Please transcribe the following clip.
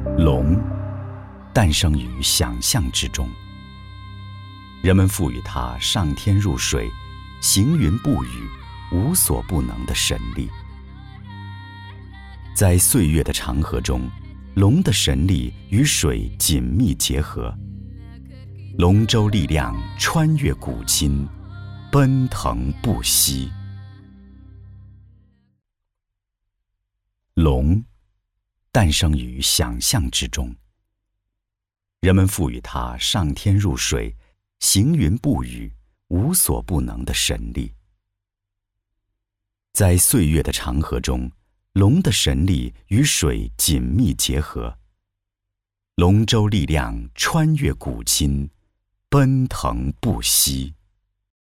龙诞生于想象之中，人们赋予它上天入水、行云布雨、无所不能的神力。在岁月的长河中，龙的神力与水紧密结合，龙舟力量穿越古今，奔腾不息。龙诞生于想象之中，人们赋予它上天入水、行云布雨、无所不能的神力。在岁月的长河中，龙的神力与水紧密结合，龙舟力量穿越古今，奔腾不息。